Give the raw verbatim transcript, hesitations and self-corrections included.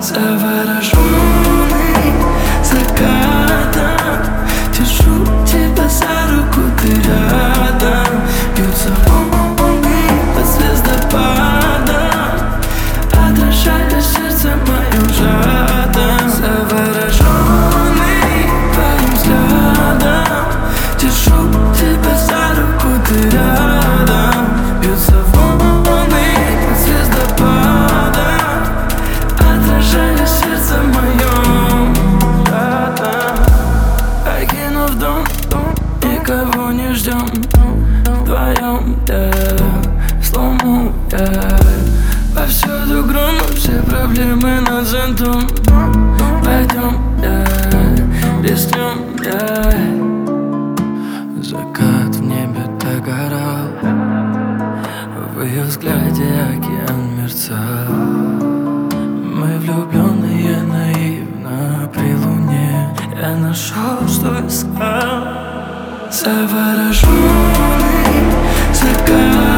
Завороженный закатом, держу тебя за руку, ты рядом. Бьются волны под звездопадом, отражая сердце моим жадом. Завороженный твоим взглядом, держу тебя за руку, ты рядом. Бьются волны под звездопадом, отражая сердце моем жадом. Покинув дом, никого не ждем, вдвоем, yeah, слому, yeah. Повсюду гром, все проблемы над зонтом. Пойдем, yeah, рискнем, yeah. Закат в небе догорал, в ее взгляде океан мерцал. Мы влюбленные наивно при луне, я нашел, что искал. Завороженный закат.